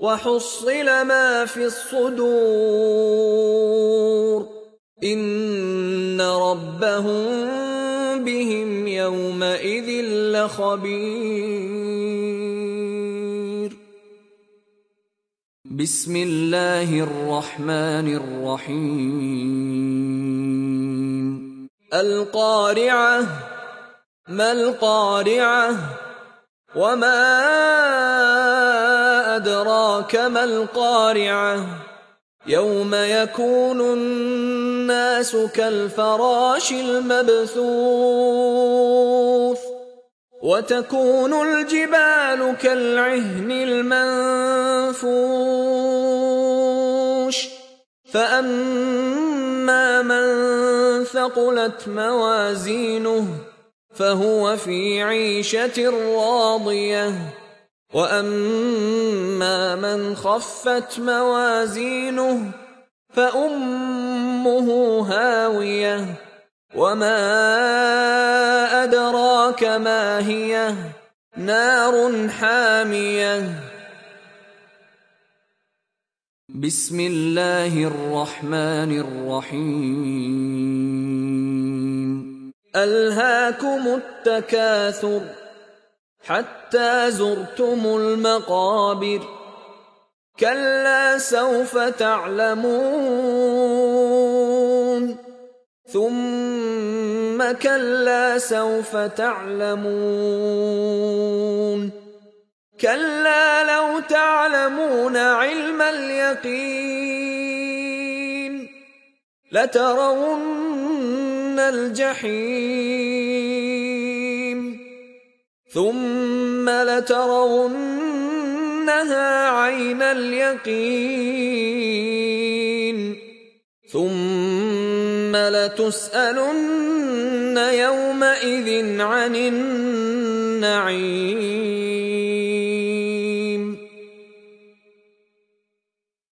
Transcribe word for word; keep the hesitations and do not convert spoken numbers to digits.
وحصل ما في الصدور إن ربهم بهم يومئذ لخبير. بسم الله الرحمن الرحيم. القارعة ما القارعة وما أدراك ما القارعة يوم يكون الناس كالفراش المبثوث وتكون الجبال كالعهن المنفوش فأما من ثقلت موازينه فهو في عيشة راضية وأما من خفت موازينه فأمه هاوية وما أدراك ما هي نار حامية. بسم الله الرحمن الرحيم. ألهاكم التكاثر حتى زرتم المقابر كلا سوف تعلمون ثم كلا سوف تعلمون كلا لو تعلمون علم اليقين لترون الجحيم ثم لترونها عين اليقين ثم لتسألن يومئذ عن النعيم.